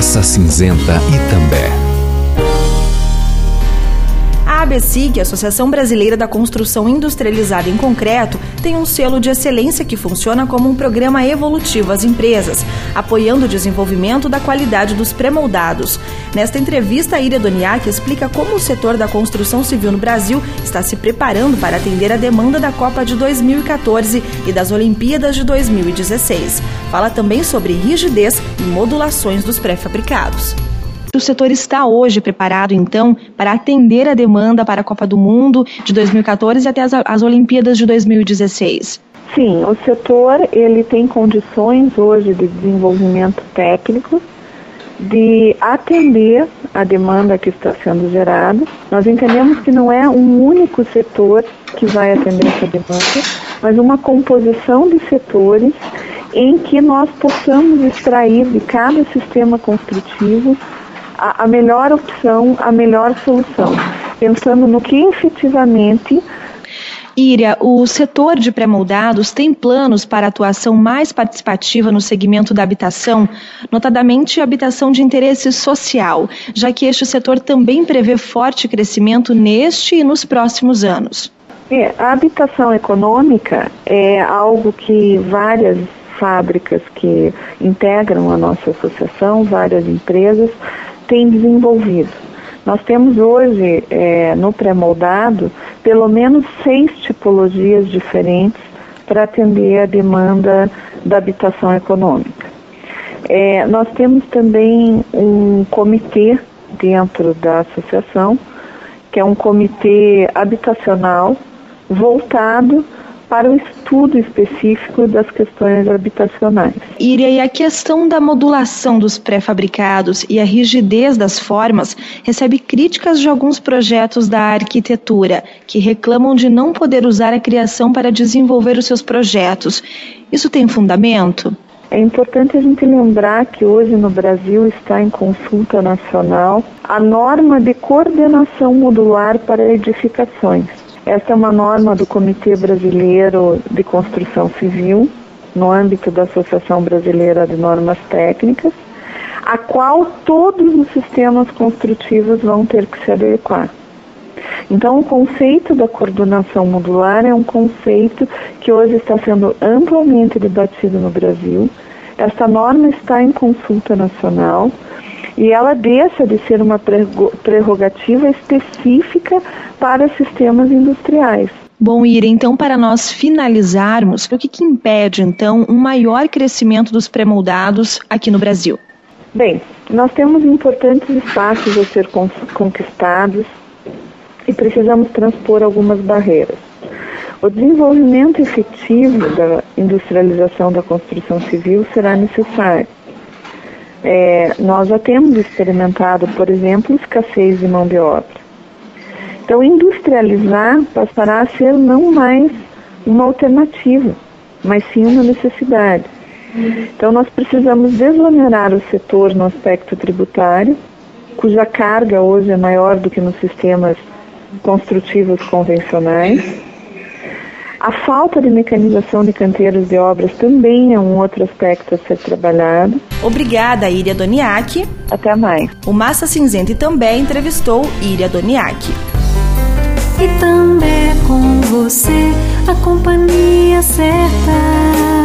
Massa Cinzenta Itambé. A ABSIG, Associação Brasileira da Construção Industrializada em Concreto, tem um selo de excelência que funciona como um programa evolutivo às empresas, apoiando o desenvolvimento da qualidade dos pré-moldados. Nesta entrevista, a Iria Doniak explica como o setor da construção civil no Brasil está se preparando para atender a demanda da Copa de 2014 e das Olimpíadas de 2016. Fala também sobre rigidez e modulações dos pré-fabricados. O setor está hoje preparado, então, para atender a demanda para a Copa do Mundo de 2014 e até as Olimpíadas de 2016? Sim, o setor ele tem condições hoje de desenvolvimento técnico de atender a demanda que está sendo gerada. Nós entendemos que não é um único setor que vai atender essa demanda, mas uma composição de setores em que nós possamos extrair de cada sistema construtivo a melhor opção, a melhor solução, pensando no que efetivamente... Iria, o setor de pré-moldados tem planos para atuação mais participativa no segmento da habitação, notadamente habitação de interesse social, já que este setor também prevê forte crescimento neste e nos próximos anos. A habitação econômica é algo que várias fábricas que integram a nossa associação, várias empresas, têm desenvolvido. Nós temos hoje, no pré-moldado, pelo menos 6 tipologias diferentes para atender a demanda da habitação econômica. Nós temos também um comitê dentro da associação, que é um comitê habitacional voltado para o estudo específico das questões habitacionais. Iria, e a questão da modulação dos pré-fabricados e a rigidez das formas recebe críticas de alguns projetos da arquitetura, que reclamam de não poder usar a criação para desenvolver os seus projetos. Isso tem fundamento? É importante a gente lembrar que hoje no Brasil está em consulta nacional a norma de coordenação modular para edificações. Esta é uma norma do Comitê Brasileiro de Construção Civil, no âmbito da Associação Brasileira de Normas Técnicas, a qual todos os sistemas construtivos vão ter que se adequar. Então, o conceito da coordenação modular é um conceito que hoje está sendo amplamente debatido no Brasil. Esta norma está em consulta nacional e ela deixa de ser uma prerrogativa específica para sistemas industriais. Bom, Iria, então, para nós finalizarmos, o que impede, então, um maior crescimento dos pré-moldados aqui no Brasil? Bem, nós temos importantes espaços a ser conquistados e precisamos transpor algumas barreiras. O desenvolvimento efetivo da industrialização da construção civil será necessário. Nós já temos experimentado, por exemplo, escassez de mão de obra. Então, industrializar passará a ser não mais uma alternativa, mas sim uma necessidade. Então, nós precisamos desonerar o setor no aspecto tributário, cuja carga hoje é maior do que nos sistemas construtivos convencionais. A falta de mecanização de canteiros de obras também é um outro aspecto a ser trabalhado. Obrigada, Iria Doniak. Até mais. O Massa Cinzenta também entrevistou Iria Doniak. E também com você a companhia certa.